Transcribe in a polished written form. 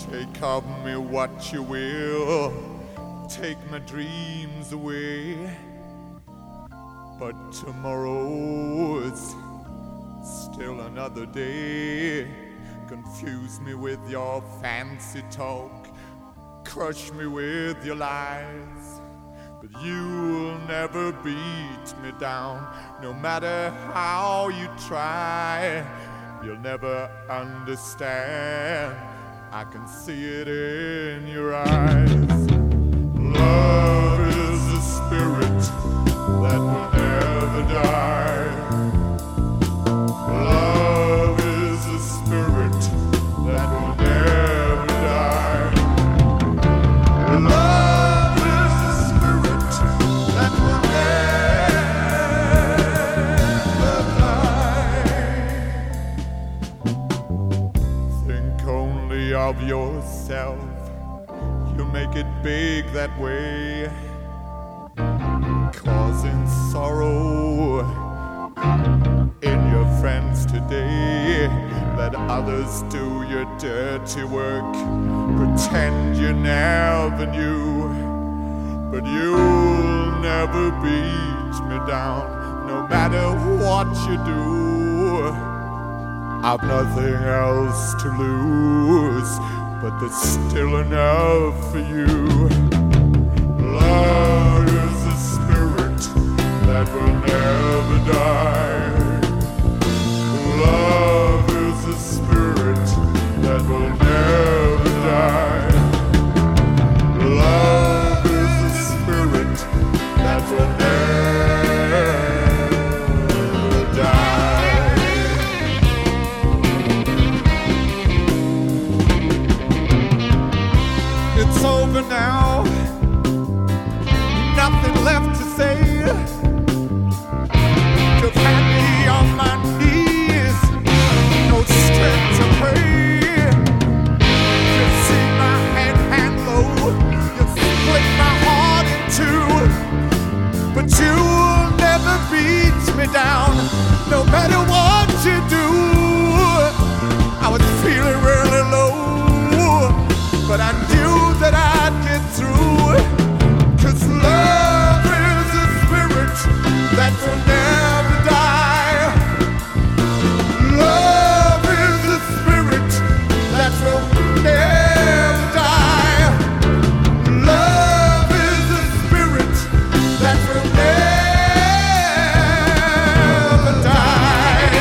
Take of me what you will, take my dreams away, but tomorrow's still another day. Confuse me with your fancy talk, crush me with your lies, but you'll never beat me down, no matter how you try. You'll never understand, I can see it in your eyes. Love is a spirit that will never die. Love is a spirit that will never die. Love is a spirit that will never die. Think only of yourself, you make it big that way, causing sorrow in your friends today. Let others do your dirty work, pretend you never knew, but you'll never beat me down, no matter what you do. I've nothing else to lose, but there's still enough for you. Love is a spirit that will never die. Love is a spirit that will never die. Love is a spirit that will never die. It's over now, nothing left to say. You've had me on my knees, no strength to pray. You've seen my head hang low, you've split my heart in two, but you'll never beat me down, no matter what you do. I was feeling really low, but I knew that I'd get through, 'cause love is a spirit that will never die. Love is a spirit that will never die. Love is a spirit that will never die.